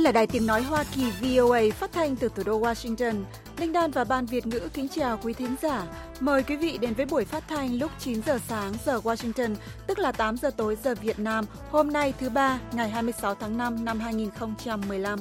là Đài Tiếng Nói Hoa Kỳ VOA phát thanh từ thủ đô Washington. Linh Đan và Ban Việt ngữ kính chào quý thính giả. Mời quý vị đến với buổi phát thanh lúc 9 giờ sáng giờ Washington, tức là 8 giờ tối giờ Việt Nam, hôm nay thứ Ba, ngày 26 tháng 5 năm 2015.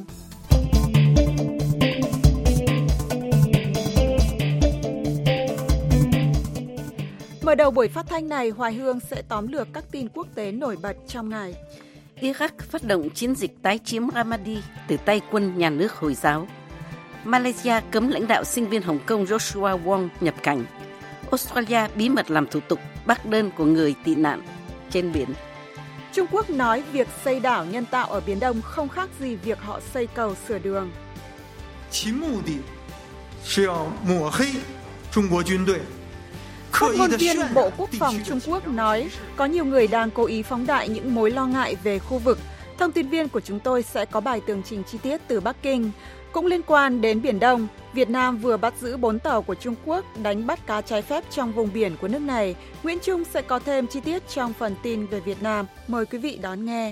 Mở đầu buổi phát thanh này, Hoài Hương sẽ tóm lược các tin quốc tế nổi bật trong ngày. Iraq phát động chiến dịch tái chiếm Ramadi từ tay quân nhà nước Hồi giáo. Malaysia cấm lãnh đạo sinh viên Hồng Kông Joshua Wong nhập cảnh. Australia bí mật làm thủ tục bác đơn của người tị nạn trên biển. Trung Quốc nói việc xây đảo nhân tạo ở Biển Đông không khác gì việc họ xây cầu sửa đường. Phát ngôn viên Bộ Quốc phòng Trung Quốc nói có nhiều người đang cố ý phóng đại những mối lo ngại về khu vực. Thông tin viên của chúng tôi sẽ có bài tường trình chi tiết từ Bắc Kinh. Cũng liên quan đến Biển Đông, Việt Nam vừa bắt giữ 4 tàu của Trung Quốc đánh bắt cá trái phép trong vùng biển của nước này. Nguyễn Trung sẽ có thêm chi tiết trong phần tin về Việt Nam. Mời quý vị đón nghe.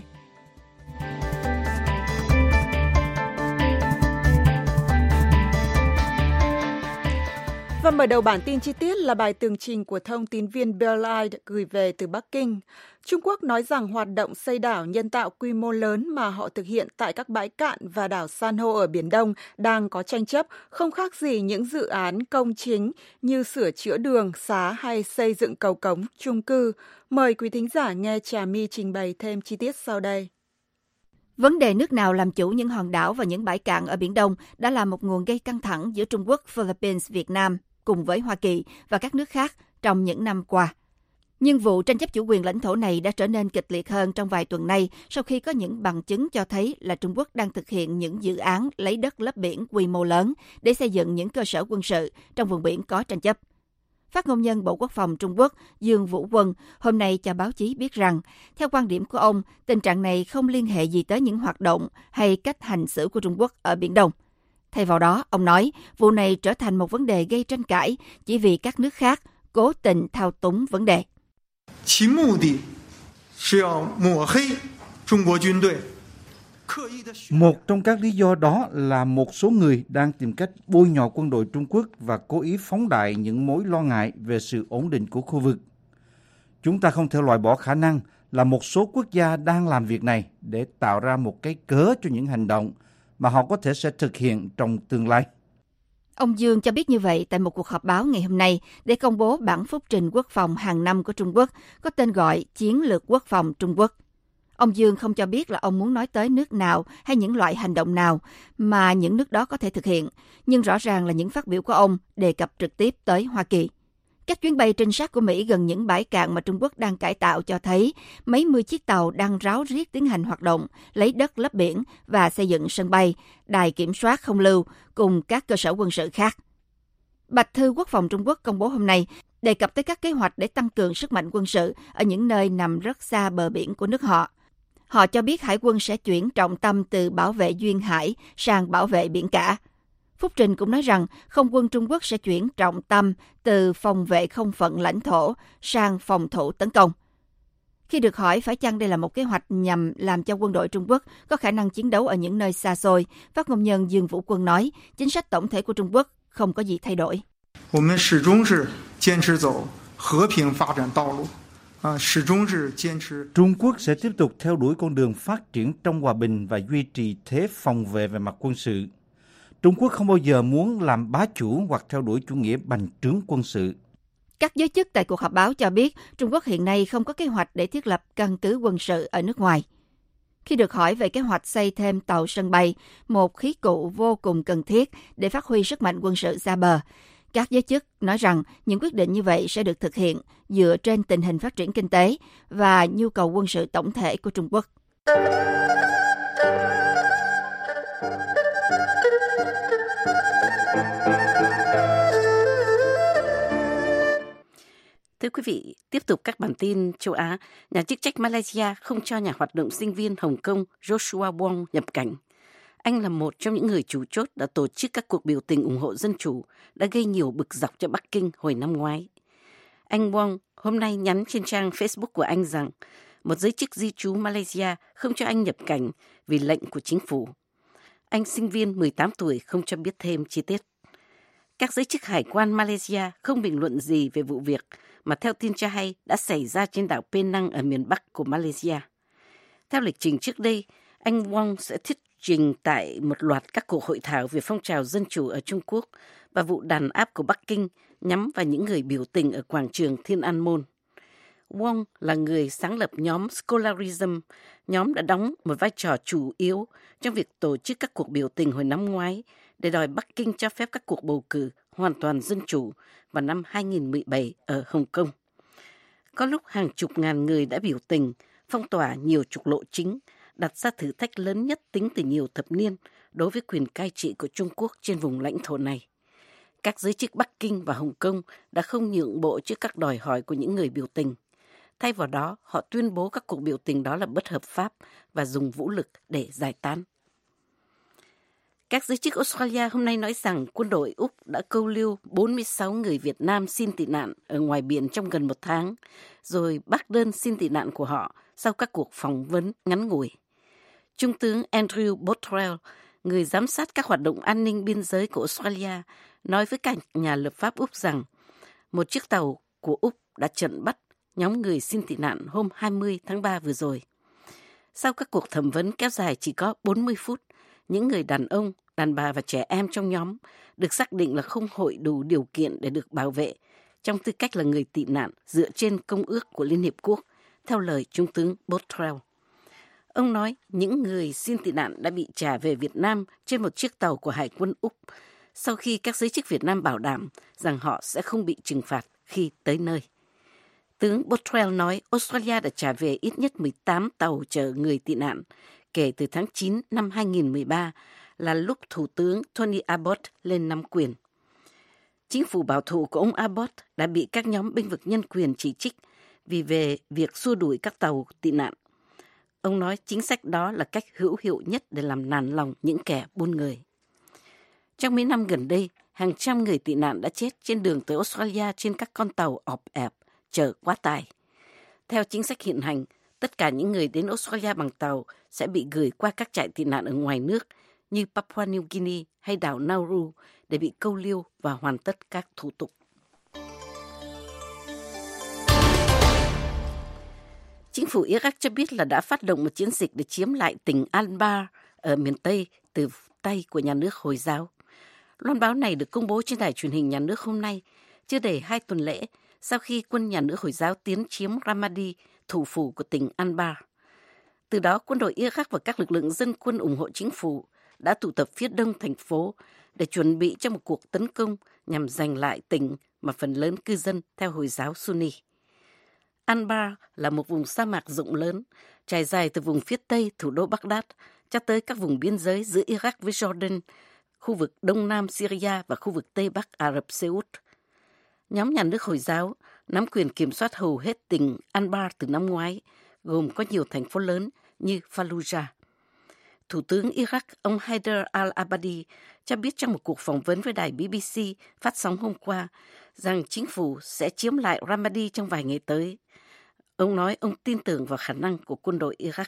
Và mở đầu bản tin chi tiết là bài tường trình của thông tín viên Bill Ide gửi về từ Bắc Kinh. Trung Quốc nói rằng hoạt động xây đảo nhân tạo quy mô lớn mà họ thực hiện tại các bãi cạn và đảo san hô ở Biển Đông đang có tranh chấp, không khác gì những dự án công chính như sửa chữa đường, xá hay xây dựng cầu cống, chung cư. Mời quý thính giả nghe Trà My trình bày thêm chi tiết sau đây. Vấn đề nước nào làm chủ những hòn đảo và những bãi cạn ở Biển Đông đã là một nguồn gây căng thẳng giữa Trung Quốc, Philippines, Việt Nam cùng với Hoa Kỳ và các nước khác trong những năm qua. Nhưng vụ tranh chấp chủ quyền lãnh thổ này đã trở nên kịch liệt hơn trong vài tuần nay sau khi có những bằng chứng cho thấy là Trung Quốc đang thực hiện những dự án lấy đất lấp biển quy mô lớn để xây dựng những cơ sở quân sự trong vùng biển có tranh chấp. Phát ngôn nhân Bộ Quốc phòng Trung Quốc Dương Vũ Quân hôm nay cho báo chí biết rằng, theo quan điểm của ông, tình trạng này không liên hệ gì tới những hoạt động hay cách hành xử của Trung Quốc ở Biển Đông. Thay vào đó, ông nói vụ này trở thành một vấn đề gây tranh cãi chỉ vì các nước khác cố tình thao túng vấn đề. Một trong các lý do đó là một số người đang tìm cách bôi nhọ quân đội Trung Quốc và cố ý phóng đại những mối lo ngại về sự ổn định của khu vực. Chúng ta không thể loại bỏ khả năng là một số quốc gia đang làm việc này để tạo ra một cái cớ cho những hành động mà họ có thể sẽ thực hiện trong tương lai. Ông Dương cho biết như vậy tại một cuộc họp báo ngày hôm nay để công bố bản phúc trình quốc phòng hàng năm của Trung Quốc có tên gọi Chiến lược Quốc phòng Trung Quốc. Ông Dương không cho biết là ông muốn nói tới nước nào hay những loại hành động nào mà những nước đó có thể thực hiện, nhưng rõ ràng là những phát biểu của ông đề cập trực tiếp tới Hoa Kỳ. Các chuyến bay trinh sát của Mỹ gần những bãi cạn mà Trung Quốc đang cải tạo cho thấy mấy mươi chiếc tàu đang ráo riết tiến hành hoạt động, lấy đất lấp biển và xây dựng sân bay, đài kiểm soát không lưu cùng các cơ sở quân sự khác. Bạch thư Quốc phòng Trung Quốc công bố hôm nay đề cập tới các kế hoạch để tăng cường sức mạnh quân sự ở những nơi nằm rất xa bờ biển của nước họ. Họ cho biết Hải quân sẽ chuyển trọng tâm từ bảo vệ duyên hải sang bảo vệ biển cả. Phúc trình cũng nói rằng không quân Trung Quốc sẽ chuyển trọng tâm từ phòng vệ không phận lãnh thổ sang phòng thủ tấn công. Khi được hỏi phải chăng đây là một kế hoạch nhằm làm cho quân đội Trung Quốc có khả năng chiến đấu ở những nơi xa xôi, phát ngôn nhân Dương Vũ Quân nói chính sách tổng thể của Trung Quốc không có gì thay đổi. Trung Quốc sẽ tiếp tục theo đuổi con đường phát triển trong hòa bình và duy trì thế phòng vệ về mặt quân sự. Trung Quốc không bao giờ muốn làm bá chủ hoặc theo đuổi chủ nghĩa bành trướng quân sự. Các giới chức tại cuộc họp báo cho biết Trung Quốc hiện nay không có kế hoạch để thiết lập căn cứ quân sự ở nước ngoài. Khi được hỏi về kế hoạch xây thêm tàu sân bay, một khí cụ vô cùng cần thiết để phát huy sức mạnh quân sự xa bờ, các giới chức nói rằng những quyết định như vậy sẽ được thực hiện dựa trên tình hình phát triển kinh tế và nhu cầu quân sự tổng thể của Trung Quốc. Thưa quý vị, tiếp tục các bản tin châu Á, nhà chức trách Malaysia không cho nhà hoạt động sinh viên Hồng Kông Joshua Wong nhập cảnh. Anh là một trong những người chủ chốt đã tổ chức các cuộc biểu tình ủng hộ dân chủ, đã gây nhiều bực dọc cho Bắc Kinh hồi năm ngoái. Anh Wong hôm nay nhắn trên trang Facebook của anh rằng một giới chức di trú Malaysia không cho anh nhập cảnh vì lệnh của chính phủ. Anh sinh viên 18 tuổi không cho biết thêm chi tiết. Các giới chức hải quan Malaysia không bình luận gì về vụ việc mà theo tin cho hay đã xảy ra trên đảo Penang ở miền Bắc của Malaysia. Theo lịch trình trước đây, anh Wong sẽ thuyết trình tại một loạt các cuộc hội thảo về phong trào dân chủ ở Trung Quốc và vụ đàn áp của Bắc Kinh nhắm vào những người biểu tình ở quảng trường Thiên An Môn. Wong là người sáng lập nhóm Scholarism, nhóm đã đóng một vai trò chủ yếu trong việc tổ chức các cuộc biểu tình hồi năm ngoái để đòi Bắc Kinh cho phép các cuộc bầu cử hoàn toàn dân chủ vào năm 2017 ở Hồng Kông. Có lúc hàng chục ngàn người đã biểu tình, phong tỏa nhiều trục lộ chính, đặt ra thử thách lớn nhất tính từ nhiều thập niên đối với quyền cai trị của Trung Quốc trên vùng lãnh thổ này. Các giới chức Bắc Kinh và Hồng Kông đã không nhượng bộ trước các đòi hỏi của những người biểu tình. Thay vào đó, họ tuyên bố các cuộc biểu tình đó là bất hợp pháp và dùng vũ lực để giải tán. Các giới chức Australia hôm nay nói rằng quân đội Úc đã câu lưu 46 người Việt Nam xin tị nạn ở ngoài biển trong gần một tháng, rồi bác đơn xin tị nạn của họ sau các cuộc phỏng vấn ngắn ngủi. Trung tướng Andrew Botrel, người giám sát các hoạt động an ninh biên giới của Australia, nói với các nhà lập pháp Úc rằng một chiếc tàu của Úc đã chặn bắt nhóm người xin tị nạn hôm 20 tháng 3 vừa rồi. Sau các cuộc thẩm vấn kéo dài chỉ có 40 phút, những người đàn ông, đàn bà và trẻ em trong nhóm được xác định là không hội đủ điều kiện để được bảo vệ trong tư cách là người tị nạn dựa trên Công ước của Liên Hiệp Quốc, theo lời Trung tướng Botrel. Ông nói những người xin tị nạn đã bị trả về Việt Nam trên một chiếc tàu của Hải quân Úc sau khi các giới chức Việt Nam bảo đảm rằng họ sẽ không bị trừng phạt khi tới nơi. Tướng Botrel nói Australia đã trả về ít nhất 18 tàu chở người tị nạn kể từ tháng 9 năm 2013, là lúc Thủ tướng Tony Abbott lên nắm quyền. Chính phủ bảo thủ của ông Abbott đã bị các nhóm bênh vực nhân quyền chỉ trích vì về việc xua đuổi các tàu tị nạn. Ông nói chính sách đó là cách hữu hiệu nhất để làm nản lòng những kẻ buôn người. Trong mấy năm gần đây, hàng trăm người tị nạn đã chết trên đường tới Australia trên các con tàu ọp ẹp, chở quá tải. Theo chính sách hiện hành, tất cả những người đến Australia bằng tàu sẽ bị gửi qua các trại tị nạn ở ngoài nước như Papua New Guinea hay đảo Nauru để bị câu lưu và hoàn tất các thủ tục. Chính phủ Iraq cho biết là đã phát động một chiến dịch để chiếm lại tỉnh Anbar ở miền Tây từ tay của nhà nước Hồi giáo. Loan báo này được công bố trên đài truyền hình nhà nước hôm nay, chưa đầy 2 tuần lễ sau khi quân nhà nước Hồi giáo tiến chiếm Ramadi, thủ phủ của tỉnh Anbar. Từ đó, quân đội Iraq và các lực lượng dân quân ủng hộ chính phủ đã tụ tập phía đông thành phố để chuẩn bị cho một cuộc tấn công nhằm giành lại tỉnh mà phần lớn cư dân theo Hồi giáo Sunni. Anbar là một vùng sa mạc rộng lớn, trải dài từ vùng phía tây thủ đô Baghdad cho tới các vùng biên giới giữa Iraq với Jordan, khu vực đông nam Syria và khu vực tây bắc Ả Rập Xê Út. Nhóm nhà nước Hồi giáo nắm quyền kiểm soát hầu hết tỉnh Anbar từ năm ngoái, gồm có nhiều thành phố lớn như Fallujah. Thủ tướng Iraq, ông Haider al-Abadi, cho biết trong một cuộc phỏng vấn với đài BBC phát sóng hôm qua rằng chính phủ sẽ chiếm lại Ramadi trong vài ngày tới. Ông nói ông tin tưởng vào khả năng của quân đội Iraq.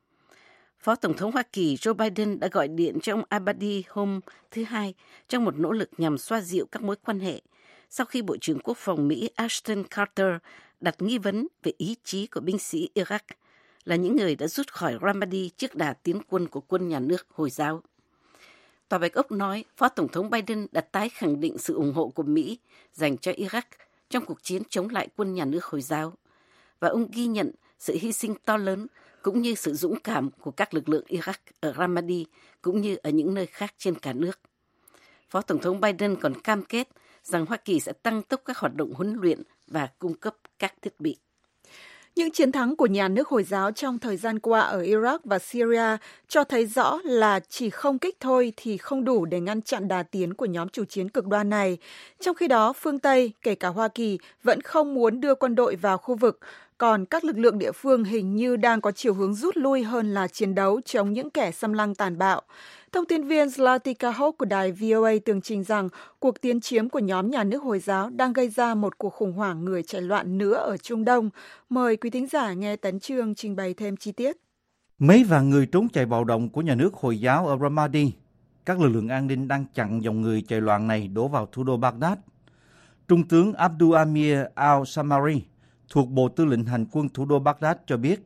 Phó Tổng thống Hoa Kỳ Joe Biden đã gọi điện cho ông Abadi hôm thứ Hai trong một nỗ lực nhằm xoa dịu các mối quan hệ sau khi Bộ trưởng Quốc phòng Mỹ Ashton Carter đặt nghi vấn về ý chí của binh sĩ Iraq, là những người đã rút khỏi Ramadi trước đà tiến quân của quân nhà nước Hồi giáo. Tòa Bạch Ốc nói Phó Tổng thống Biden đã tái khẳng định sự ủng hộ của Mỹ dành cho Iraq trong cuộc chiến chống lại quân nhà nước Hồi giáo, và ông ghi nhận sự hy sinh to lớn cũng như sự dũng cảm của các lực lượng Iraq ở Ramadi cũng như ở những nơi khác trên cả nước. Phó Tổng thống Biden còn cam kết rằng Hoa Kỳ sẽ tăng tốc các hoạt động huấn luyện và cung cấp các thiết bị. Những chiến thắng của nhà nước Hồi giáo trong thời gian qua ở Iraq và Syria cho thấy rõ là chỉ không kích thôi thì không đủ để ngăn chặn đà tiến của nhóm chủ chiến cực đoan này. Trong khi đó, phương Tây, kể cả Hoa Kỳ, vẫn không muốn đưa quân đội vào khu vực, còn các lực lượng địa phương hình như đang có chiều hướng rút lui hơn là chiến đấu chống những kẻ xâm lăng tàn bạo. Thông tin viên Zlatica Hock của đài VOA tường trình rằng cuộc tiến chiếm của nhóm nhà nước Hồi giáo đang gây ra một cuộc khủng hoảng người chạy loạn nữa ở Trung Đông. Mời quý thính giả nghe Tấn Chương trình bày thêm chi tiết. Mấy vạn người trốn chạy bạo động của nhà nước Hồi giáo ở Ramadi Các lực lượng an ninh đang chặn dòng người chạy loạn này đổ vào thủ đô Baghdad. Trung tướng Abdul Amir al-Samari thuộc Bộ Tư lệnh Hành quân thủ đô Baghdad cho biết,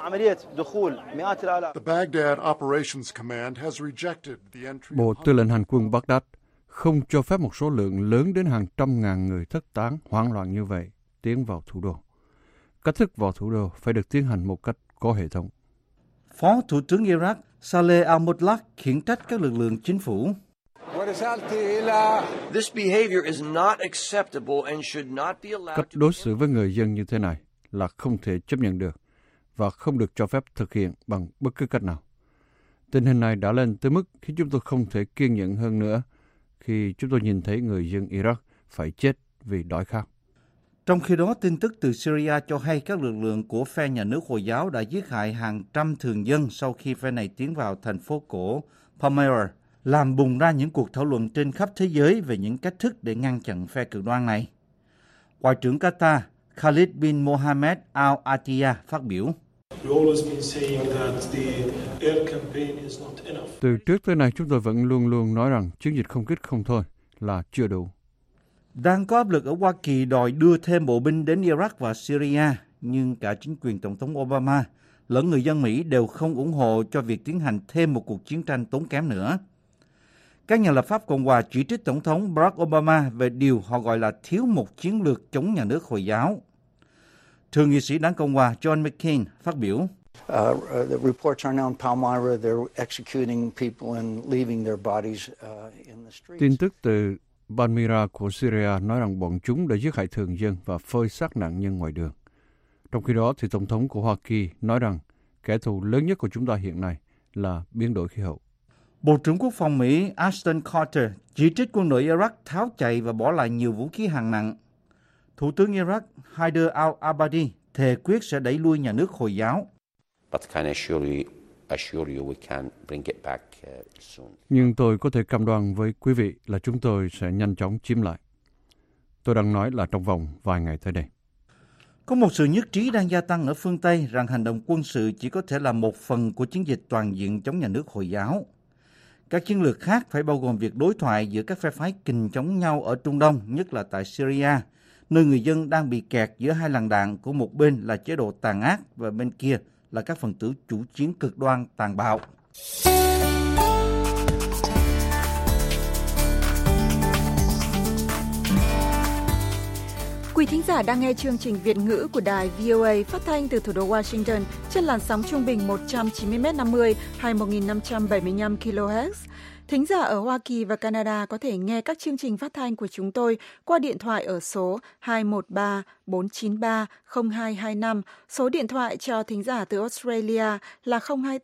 Bộ Tư lệnh Hành quân Baghdad không cho phép một số lượng lớn đến hàng trăm ngàn người thất tán, hoảng loạn như vậy tiến vào thủ đô. Cách thức vào thủ đô phải được tiến hành một cách có hệ thống. Phó Thủ tướng Iraq Saleh al-Motlaq khiển trách các lực lượng chính phủ. Cách đối xử với người dân như thế này là không thể chấp nhận được và không được cho phép thực hiện bằng bất cứ cách nào. Tình hình này đã lên tới mức khiến chúng tôi không thể kiên nhẫn hơn nữa khi chúng tôi nhìn thấy người dân Iraq phải chết vì đói khát. Trong khi đó, tin tức từ Syria cho hay các lực lượng của phe nhà nước Hồi giáo đã giết hại hàng trăm thường dân sau khi phe này tiến vào thành phố cổ Palmyra, làm bùng ra những cuộc thảo luận trên khắp thế giới về những cách thức để ngăn chặn phe cực đoan này. Ngoại trưởng Qatar Khalid bin Mohammed Al Attiyah phát biểu. Từ trước tới nay, chúng tôi vẫn luôn luôn nói rằng chiến dịch không kích không thôi là chưa đủ. Đang có áp lực ở Hoa Kỳ đòi đưa thêm bộ binh đến Iraq và Syria, nhưng cả chính quyền Tổng thống Obama lẫn người dân Mỹ đều không ủng hộ cho việc tiến hành thêm một cuộc chiến tranh tốn kém nữa. Các nhà lập pháp Cộng hòa chỉ trích Tổng thống Barack Obama về điều họ gọi là thiếu một chiến lược chống nhà nước Hồi giáo. Thượng nghị sĩ đảng Cộng hòa John McCain phát biểu. Tin tức từ Palmyra của Syria nói rằng bọn chúng đã giết hại thường dân và phơi xác nạn nhân ngoài đường. Trong khi đó, thì Tổng thống của Hoa Kỳ nói rằng kẻ thù lớn nhất của chúng ta hiện nay là biến đổi khí hậu. Bộ trưởng Quốc phòng Mỹ Ashton Carter chỉ trích quân đội Iraq tháo chạy và bỏ lại nhiều vũ khí hạng nặng. Thủ tướng Iraq Haider al-Abadi thề quyết sẽ đẩy lui nhà nước Hồi giáo. Nhưng tôi có thể cam đoan với quý vị là chúng tôi sẽ nhanh chóng chiếm lại. Tôi đang nói là trong vòng vài ngày tới đây. Có một sự nhất trí đang gia tăng ở phương Tây rằng hành động quân sự chỉ có thể là một phần của chiến dịch toàn diện chống nhà nước Hồi giáo. Các chiến lược khác phải bao gồm việc đối thoại giữa các phe phái kình chống nhau ở Trung Đông, nhất là tại Syria, nơi người dân đang bị kẹt giữa hai làn đạn của một bên là chế độ tàn ác và bên kia là các phần tử chủ chiến cực đoan tàn bạo. Quý thính giả đang nghe chương trình Việt ngữ của đài VOA phát thanh từ thủ đô Washington trên làn sóng trung bình 190m50 hay 1575 kHz. Thính giả ở Hoa Kỳ và Canada có thể nghe các chương trình phát thanh của chúng tôi qua điện thoại ở số 213-493-0225. Số điện thoại cho thính giả từ Australia là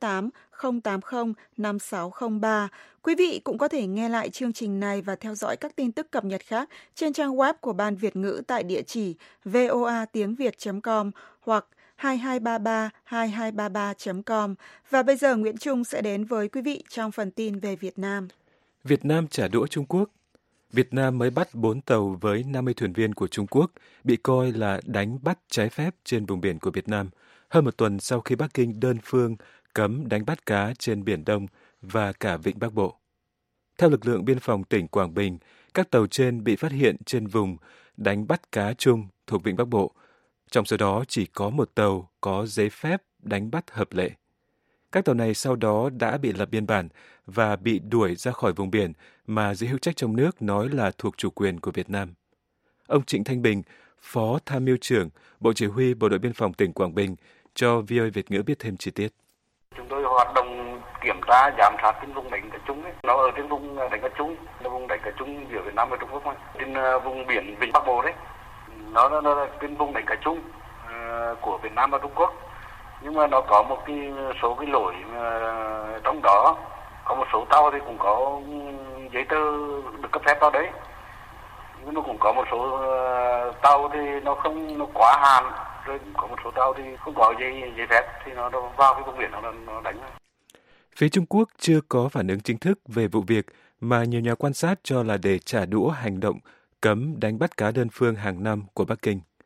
028-080-5603. Quý vị cũng có thể nghe lại chương trình này và theo dõi các tin tức cập nhật khác trên trang web của Ban Việt ngữ tại địa chỉ voatiengviet.com hoặc 2233-2233.com. Và bây giờ Nguyễn Trung sẽ đến với quý vị trong phần tin về Việt Nam. Việt Nam trả đũa Trung Quốc. Việt Nam mới bắt 4 tàu với 50 thuyền viên của Trung Quốc bị coi là đánh bắt trái phép trên vùng biển của Việt Nam, hơn một tuần sau khi Bắc Kinh đơn phương cấm đánh bắt cá trên Biển Đông và cả Vịnh Bắc Bộ. Theo lực lượng biên phòng tỉnh Quảng Bình, các tàu trên bị phát hiện trên vùng đánh bắt cá chung thuộc Vịnh Bắc Bộ. Trong số đó chỉ có một tàu có giấy phép đánh bắt hợp lệ. Các tàu này sau đó đã bị lập biên bản và bị đuổi ra khỏi vùng biển mà giới hữu trách trong nước nói là thuộc chủ quyền của Việt Nam. Ông Trịnh Thanh Bình, Phó Tham mưu trưởng Bộ Chỉ huy Bộ đội Biên phòng tỉnh Quảng Bình, cho VOA Việt ngữ biết thêm chi tiết. Chúng tôi hoạt động kiểm tra, giám sát trên vùng đánh cá chung. Nó ở trên vùng đánh cá chung, là vùng đánh cá chung giữa Việt Nam và Trung Quốc. Trên vùng biển Vịnh Bắc Bộ đấy, nó là trên vùng đánh cá chung của Việt Nam và Trung Quốc. Nhưng mà nó có một cái số cái lỗi trong đó, có một số tàu thì cũng có giấy tờ được cấp phép vào đấy, nhưng mà cũng có một số tàu thì nó quá hạn, rồi có một số tàu thì không có giấy phép thì nó vào cái vùng biển nó đánh. Phía Trung Quốc chưa có phản ứng chính thức về vụ việc mà nhiều nhà quan sát cho là để trả đũa hành động cấm đánh bắt cá đơn phương hàng năm của Bắc Kinh.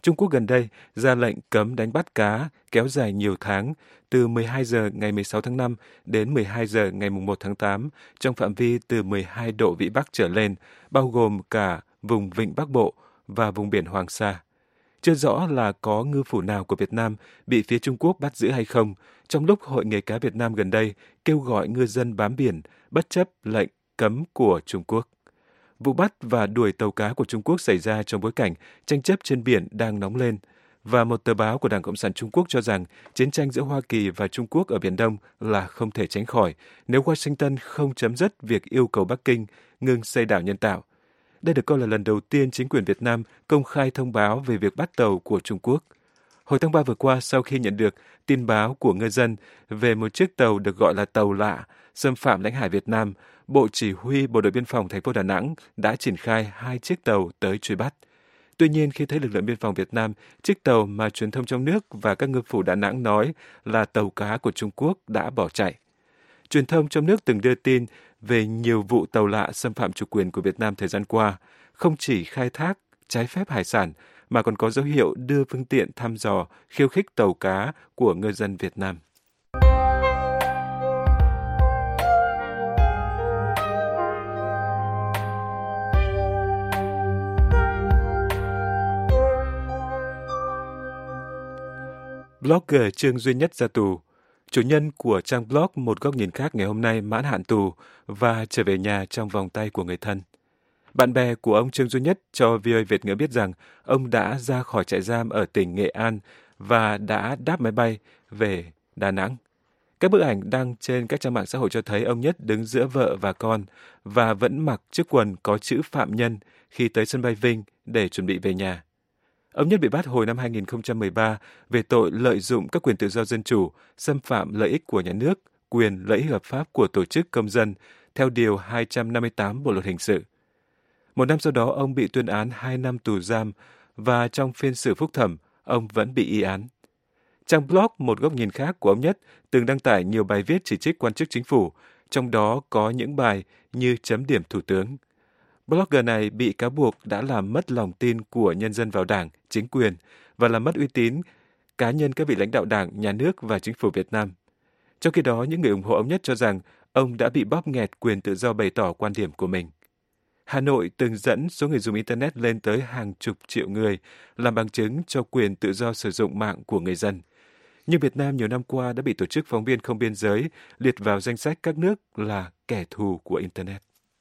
Trung Quốc gần đây ra lệnh cấm đánh bắt cá kéo dài nhiều tháng, từ 12 giờ ngày 16 tháng 5 đến 12 giờ ngày 1 tháng 8, trong phạm vi từ 12 độ Vĩ Bắc trở lên, bao gồm cả vùng Vịnh Bắc Bộ và vùng biển Hoàng Sa. Chưa rõ là có ngư phủ nào của Việt Nam bị phía Trung Quốc bắt giữ hay không, trong lúc Hội nghề cá Việt Nam gần đây kêu gọi ngư dân bám biển bất chấp lệnh cấm của Trung Quốc. Vụ bắt và đuổi tàu cá của Trung Quốc xảy ra trong bối cảnh tranh chấp trên biển đang nóng lên, và một tờ báo của Đảng Cộng sản Trung Quốc cho rằng chiến tranh giữa Hoa Kỳ và Trung Quốc ở Biển Đông là không thể tránh khỏi nếu Washington không chấm dứt việc yêu cầu Bắc Kinh ngừng xây đảo nhân tạo. Đây được coi là lần đầu tiên chính quyền Việt Nam công khai thông báo về việc bắt tàu của Trung Quốc. Hồi tháng 3 vừa qua, sau khi nhận được tin báo của ngư dân về một chiếc tàu được gọi là tàu lạ xâm phạm lãnh hải Việt Nam, Bộ Chỉ huy Bộ đội Biên phòng thành phố Đà Nẵng đã triển khai 2 chiếc tàu tới truy bắt. Tuy nhiên, khi thấy lực lượng biên phòng Việt Nam, chiếc tàu mà truyền thông trong nước và các ngư phủ Đà Nẵng nói là tàu cá của Trung Quốc đã bỏ chạy. Truyền thông trong nước từng đưa tin về nhiều vụ tàu lạ xâm phạm chủ quyền của Việt Nam thời gian qua, không chỉ khai thác trái phép hải sản, mà còn có dấu hiệu đưa phương tiện thăm dò, khiêu khích tàu cá của ngư dân Việt Nam. Blogger Trương Duy Nhất ra tù. Chủ nhân của trang blog Một Góc Nhìn Khác ngày hôm nay mãn hạn tù và trở về nhà trong vòng tay của người thân. Bạn bè của ông Trương Duy Nhất cho VOA Việt ngữ biết rằng ông đã ra khỏi trại giam ở tỉnh Nghệ An và đã đáp máy bay về Đà Nẵng. Các bức ảnh đăng trên các trang mạng xã hội cho thấy ông Nhất đứng giữa vợ và con và vẫn mặc chiếc quần có chữ phạm nhân khi tới sân bay Vinh để chuẩn bị về nhà. Ông Nhất bị bắt hồi năm 2013 về tội lợi dụng các quyền tự do dân chủ, xâm phạm lợi ích của nhà nước, quyền lợi ích hợp pháp của tổ chức công dân, theo Điều 258 Bộ Luật Hình sự. Một năm sau đó, ông bị tuyên án 2 năm tù giam và trong phiên xử phúc thẩm, ông vẫn bị y án. Trang blog Một Góc Nhìn Khác của ông Nhất từng đăng tải nhiều bài viết chỉ trích quan chức chính phủ, trong đó có những bài như chấm điểm thủ tướng. Blogger này bị cáo buộc đã làm mất lòng tin của nhân dân vào Đảng, chính quyền và làm mất uy tín cá nhân các vị lãnh đạo Đảng, Nhà nước và chính phủ Việt Nam. Trong khi đó, những người ủng hộ ông Nhất cho rằng ông đã bị bóp nghẹt quyền tự do bày tỏ quan điểm của mình. Hà Nội từng dẫn số người dùng Internet lên tới hàng chục triệu người, làm bằng chứng cho quyền tự do sử dụng mạng của người dân. Nhưng Việt Nam nhiều năm qua đã bị Tổ chức Phóng viên Không Biên Giới liệt vào danh sách các nước là kẻ thù của Internet.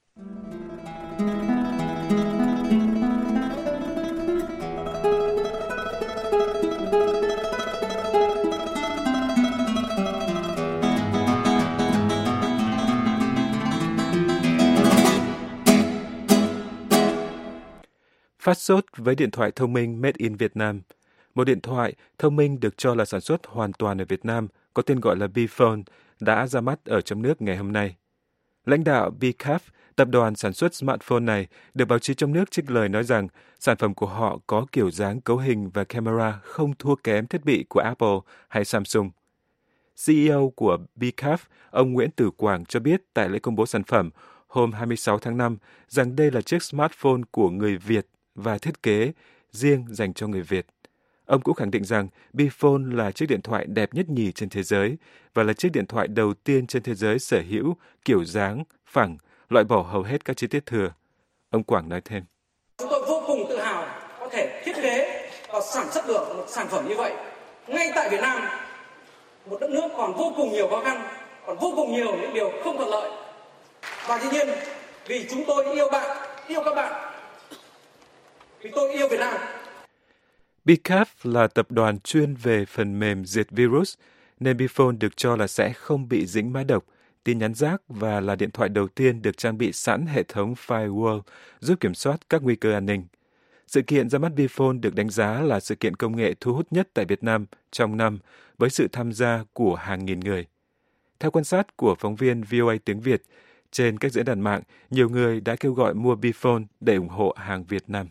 Phát sốt với điện thoại thông minh Made in Việt Nam. Một điện thoại thông minh được cho là sản xuất hoàn toàn ở Việt Nam, có tên gọi là Bphone, đã ra mắt ở trong nước ngày hôm nay. Lãnh đạo Bcaf, tập đoàn sản xuất smartphone này, được báo chí trong nước trích lời nói rằng sản phẩm của họ có kiểu dáng cấu hình và camera không thua kém thiết bị của Apple hay Samsung. CEO của Bcaf, ông Nguyễn Tử Quảng cho biết tại lễ công bố sản phẩm hôm 26 tháng 5 rằng đây là chiếc smartphone của người Việt và thiết kế riêng dành cho người Việt. Ông cũng khẳng định rằng Bphone là chiếc điện thoại đẹp nhất nhì trên thế giới và là chiếc điện thoại đầu tiên trên thế giới sở hữu kiểu dáng phẳng, loại bỏ hầu hết các chi tiết thừa. Ông Quảng nói thêm. Chúng tôi vô cùng tự hào có thể thiết kế và sản xuất được một sản phẩm như vậy ngay tại Việt Nam, một đất nước còn vô cùng nhiều khó khăn, còn vô cùng nhiều những điều không thuận lợi. Và tuy nhiên, vì chúng tôi yêu bạn, yêu các bạn, vì tôi yêu Việt Nam. Bcaf là tập đoàn chuyên về phần mềm diệt virus, nên Bphone được cho là sẽ không bị dính mã độc, tin nhắn rác và là điện thoại đầu tiên được trang bị sẵn hệ thống firewall giúp kiểm soát các nguy cơ an ninh. Sự kiện ra mắt Bphone được đánh giá là sự kiện công nghệ thu hút nhất tại Việt Nam trong năm với sự tham gia của hàng nghìn người. Theo quan sát của phóng viên VOA tiếng Việt, trên các diễn đàn mạng, nhiều người đã kêu gọi mua Bphone để ủng hộ hàng Việt Nam.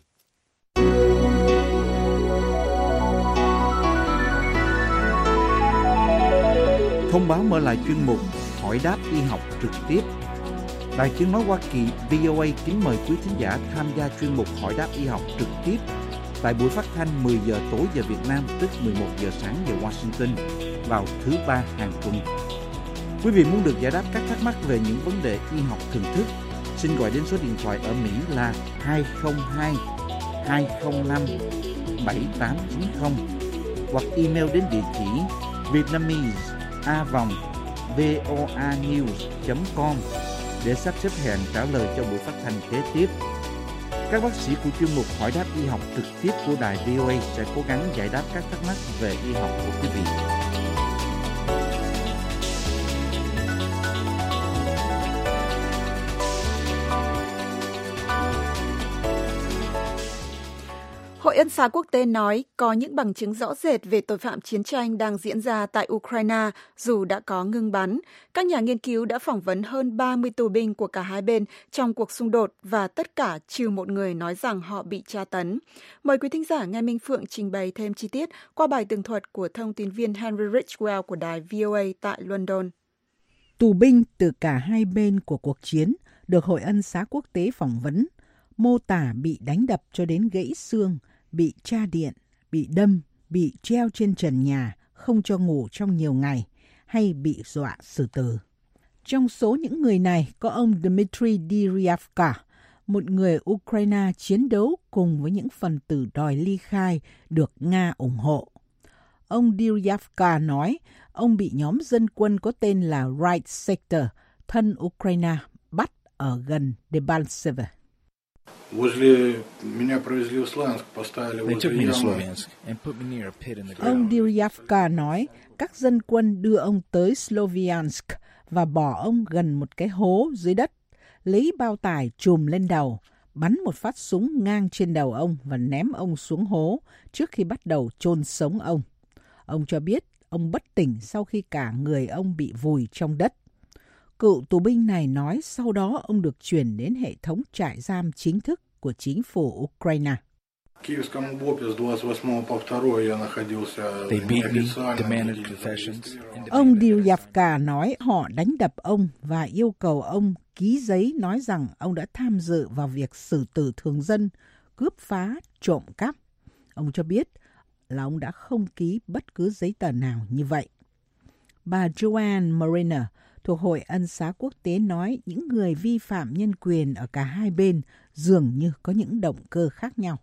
Thông báo mở lại chuyên mục Hỏi đáp y học trực tiếp. Đài Tiếng nói Hoa Kỳ VOA kính mời quý thính giả tham gia chuyên mục Hỏi đáp y học trực tiếp tại buổi phát thanh 10 giờ tối giờ Việt Nam, tức 11 giờ sáng giờ Washington, vào thứ Ba hàng tuần. Quý vị muốn được giải đáp các thắc mắc về những vấn đề y học thường thức, xin gọi đến số điện thoại ở Mỹ là 202-205-7890 hoặc email đến địa chỉ vietnamese@voanews.com để sắp xếp hẹn trả lời cho buổi phát thanh kế tiếp. Các bác sĩ của chuyên mục Hỏi đáp y học trực tiếp của đài VOA sẽ cố gắng giải đáp các thắc mắc về y học của quý vị. Hội Ân xá Quốc tế nói có những bằng chứng rõ rệt về tội phạm chiến tranh đang diễn ra tại Ukraine dù đã có ngưng bắn. Các nhà nghiên cứu đã phỏng vấn hơn 30 tù binh của cả hai bên trong cuộc xung đột và tất cả trừ một người nói rằng họ bị tra tấn. Mời quý thính giả nghe Minh Phượng trình bày thêm chi tiết qua bài tường thuật của thông tin viên Henry Ridgwell của đài VOA tại London. Tù binh từ cả hai bên của cuộc chiến được Hội Ân xá Quốc tế phỏng vấn, mô tả bị đánh đập cho đến gãy xương, bị tra điện, bị đâm, bị treo trên trần nhà, không cho ngủ trong nhiều ngày, hay bị dọa xử tử. Trong số những người này có ông Dmitry Dyryavka, một người Ukraine chiến đấu cùng với những phần tử đòi ly khai được Nga ủng hộ. Ông Dyryavka nói ông bị nhóm dân quân có tên là Right Sector, thân Ukraine, bắt ở gần Debaltseve. Ông Dyryavka nói các dân quân đưa ông tới Sloviansk và bỏ ông gần một cái hố dưới đất, lấy bao tải trùm lên đầu, bắn một phát súng ngang trên đầu ông và ném ông xuống hố trước khi bắt đầu chôn sống ông. Ông cho biết ông bất tỉnh sau khi cả người ông bị vùi trong đất. Cựu tù binh này nói sau đó ông được chuyển đến hệ thống trại giam chính thức của chính phủ Ukraine. Ông Dyryavka nói họ đánh đập ông và yêu cầu ông ký giấy nói rằng ông đã tham dự vào việc xử tử thường dân, cướp phá, trộm cắp. Ông cho biết là ông đã không ký bất cứ giấy tờ nào như vậy. Bà Joanne Mariner thuộc Hội Ân xá Quốc tế nói những người vi phạm nhân quyền ở cả hai bên dường như có những động cơ khác nhau.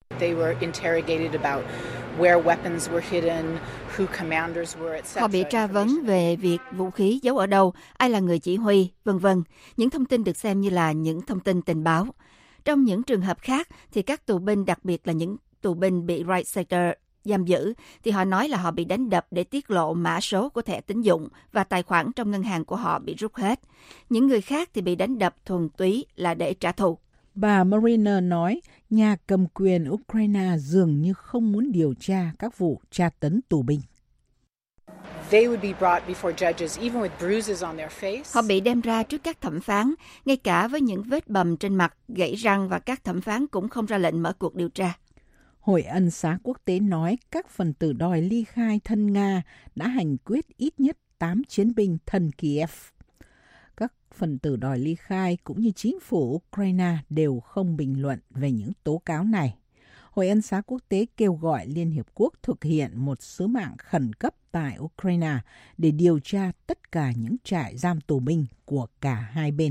Họ bị tra vấn về việc vũ khí giấu ở đâu, ai là người chỉ huy, v.v. Những thông tin được xem như là những thông tin tình báo. Trong những trường hợp khác thì các tù binh, đặc biệt là những tù binh bị Right Sector giam giữ, thì họ nói là họ bị đánh đập để tiết lộ mã số của thẻ tín dụng và tài khoản trong ngân hàng của họ bị rút hết. Những người khác thì bị đánh đập thuần túy là để trả thù. Bà Mariner nói nhà cầm quyền Ukraine dường như không muốn điều tra các vụ tra tấn tù binh. Họ bị đem ra trước các thẩm phán, ngay cả với những vết bầm trên mặt, gãy răng, và các thẩm phán cũng không ra lệnh mở cuộc điều tra. Hội Ân xá Quốc tế nói các phần tử đòi ly khai thân Nga đã hành quyết ít nhất 8 chiến binh thân Kiev. Các phần tử đòi ly khai cũng như chính phủ Ukraine đều không bình luận về những tố cáo này. Hội Ân xá Quốc tế kêu gọi Liên Hiệp Quốc thực hiện một sứ mạng khẩn cấp tại Ukraine để điều tra tất cả những trại giam tù binh của cả hai bên.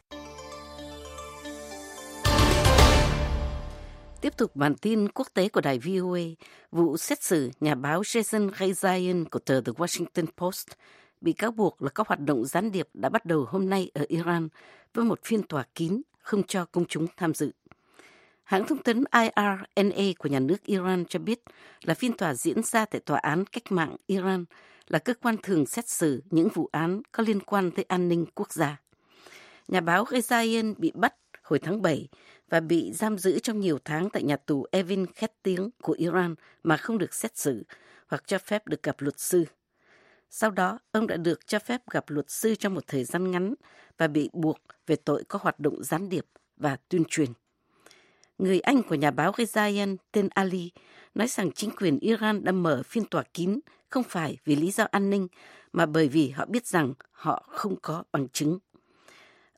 Tiếp tục bản tin quốc tế của đài VOA, vụ xét xử nhà báo Jason Rezaian của tờ The Washington Post bị cáo buộc là có hoạt động gián điệp đã bắt đầu hôm nay ở Iran với một phiên tòa kín không cho công chúng tham dự. Hãng thông tấn IRNA của nhà nước Iran cho biết là phiên tòa diễn ra tại Tòa án Cách mạng Iran, là cơ quan thường xét xử những vụ án có liên quan tới an ninh quốc gia. Nhà báo Rezaian bị bắt hồi tháng 7 và bị giam giữ trong nhiều tháng tại nhà tù Evin khét tiếng của Iran mà không được xét xử hoặc cho phép được gặp luật sư. Sau đó, ông đã được cho phép gặp luật sư trong một thời gian ngắn và bị buộc về tội có hoạt động gián điệp và tuyên truyền. Người anh của nhà báo Rezaian tên Ali nói rằng chính quyền Iran đã mở phiên tòa kín không phải vì lý do an ninh mà bởi vì họ biết rằng họ không có bằng chứng.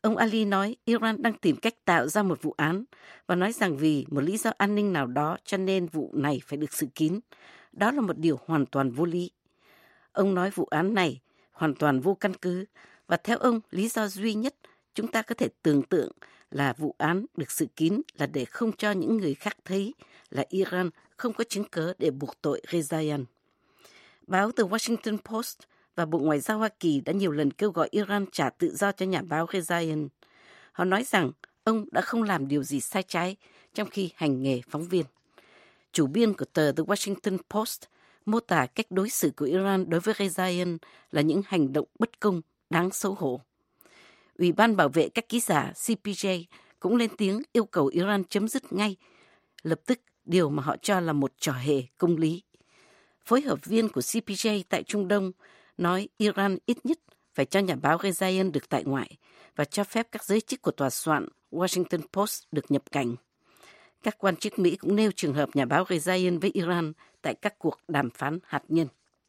Ông Ali nói Iran đang tìm cách tạo ra một vụ án và nói rằng vì một lý do an ninh nào đó cho nên vụ này phải được xử kín. Đó là một điều hoàn toàn vô lý. Ông nói vụ án này hoàn toàn vô căn cứ và theo ông, lý do duy nhất chúng ta có thể tưởng tượng là vụ án được xử kín là để không cho những người khác thấy là Iran không có chứng cớ để buộc tội Rezaian. Báo The Washington Post và Bộ Ngoại giao Hoa Kỳ đã nhiều lần kêu gọi Iran trả tự do cho nhà báo Rezaian. Họ nói rằng ông đã không làm điều gì sai trái trong khi hành nghề phóng viên. Chủ biên của tờ The Washington Post mô tả cách đối xử của Iran đối với Rezaian là những hành động bất công, đáng xấu hổ. Ủy ban bảo vệ các ký giả CPJ cũng lên tiếng yêu cầu Iran chấm dứt ngay, lập tức điều mà họ cho là một trò hề công lý. Phối hợp viên của CPJ tại Trung Đông nói Iran ít nhất phải cho nhà báo Rezaian được tại ngoại và cho phép các giới chức của tòa soạn Washington Post được nhập cảnh. Các quan chức Mỹ cũng nêu trường hợp nhà báo Rezaian với Iran tại các cuộc đàm phán hạt nhân.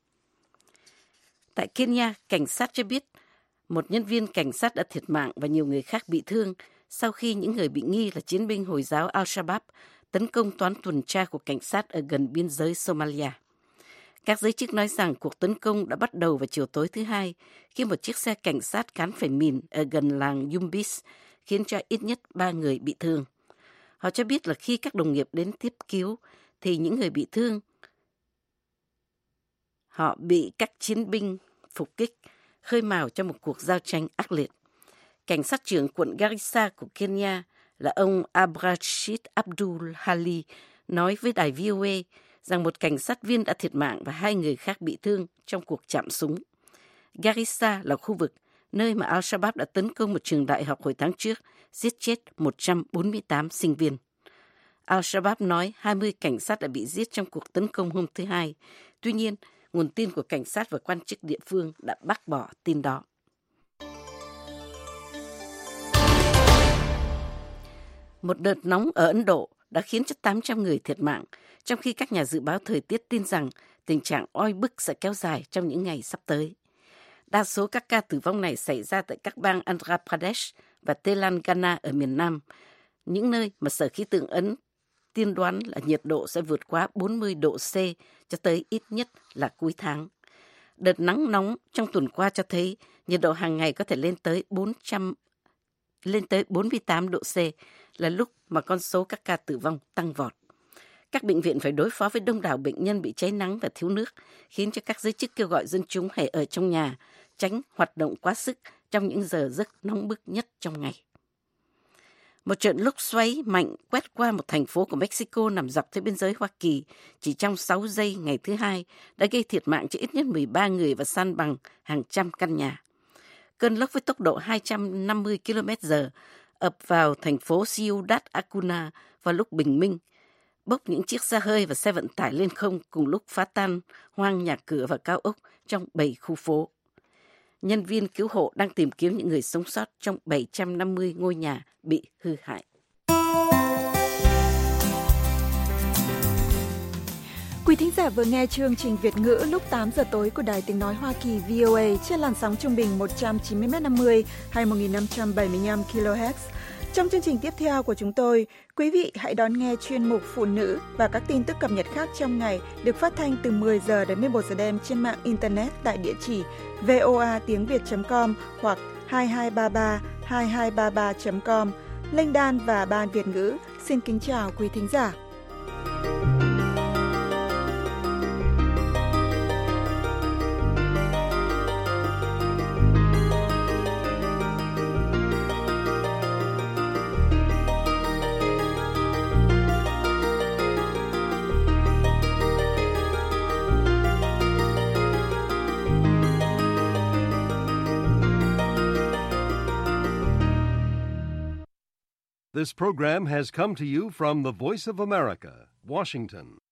Tại Kenya, cảnh sát cho biết một nhân viên cảnh sát đã thiệt mạng và nhiều người khác bị thương sau khi những người bị nghi là chiến binh Hồi giáo Al-Shabaab tấn công toán tuần tra của cảnh sát ở gần biên giới Somalia. Các giới chức nói rằng cuộc tấn công đã bắt đầu vào chiều tối thứ Hai khi một chiếc xe cảnh sát cán phải mìn ở gần làng Yumbis khiến cho ít nhất 3 người bị thương. Họ cho biết là khi các đồng nghiệp đến tiếp cứu thì những người bị thương họ bị các chiến binh phục kích, khơi mào cho một cuộc giao tranh ác liệt. Cảnh sát trưởng quận Garissa của Kenya là ông Abdrashid Abdul Hali nói với đài VOA rằng một cảnh sát viên đã thiệt mạng và 2 người khác bị thương trong cuộc chạm súng. Garissa là khu vực nơi mà Al-Shabaab đã tấn công một trường đại học hồi tháng trước, giết chết 148 sinh viên. Al-Shabaab nói 20 cảnh sát đã bị giết trong cuộc tấn công hôm thứ Hai. Tuy nhiên, nguồn tin của cảnh sát và quan chức địa phương đã bác bỏ tin đó. Một đợt nóng ở Ấn Độ đã khiến cho 800 người thiệt mạng, trong khi các nhà dự báo thời tiết tin rằng tình trạng oi bức sẽ kéo dài trong những ngày sắp tới. Đa số các ca tử vong này xảy ra tại các bang Andhra Pradesh và Telangana ở miền Nam, những nơi mà Sở Khí tượng Ấn tiên đoán là nhiệt độ sẽ vượt quá 40 độ C cho tới ít nhất là cuối tháng. Đợt nắng nóng trong tuần qua cho thấy nhiệt độ hàng ngày có thể lên tới 48 độ C, là lúc mà con số các ca tử vong tăng vọt. Các bệnh viện phải đối phó với đông đảo bệnh nhân bị cháy nắng và thiếu nước, khiến cho các giới chức kêu gọi dân chúng hãy ở trong nhà, tránh hoạt động quá sức trong những giờ giấc nóng bức nhất trong ngày. Một trận lốc xoáy mạnh quét qua một thành phố của Mexico nằm dọc theo biên giới Hoa Kỳ chỉ trong 6 giây ngày thứ Hai đã gây thiệt mạng cho ít nhất 13 người và san bằng hàng trăm căn nhà. Cơn lốc với tốc độ 250 km/h ập vào thành phố Ciudad Acuna vào lúc bình minh, bốc những chiếc xe hơi và xe vận tải lên không cùng lúc phá tan hoang nhà cửa và cao ốc trong 7 khu phố. Nhân viên cứu hộ đang tìm kiếm những người sống sót trong 750 ngôi nhà bị hư hại. Quý thính giả vừa nghe chương trình Việt ngữ lúc 8 giờ tối của Đài Tiếng Nói Hoa Kỳ VOA trên làn sóng trung bình 190m50 hay 1575 kHz. Trong chương trình tiếp theo của chúng tôi, quý vị hãy đón nghe chuyên mục Phụ nữ và các tin tức cập nhật khác trong ngày được phát thanh từ 10 giờ đến 11 giờ đêm trên mạng Internet tại địa chỉ voatiengviet.com hoặc 2233 2233.com. Linh Đan và Ban Việt ngữ xin kính chào quý thính giả. This program has come to you from the Voice of America, Washington.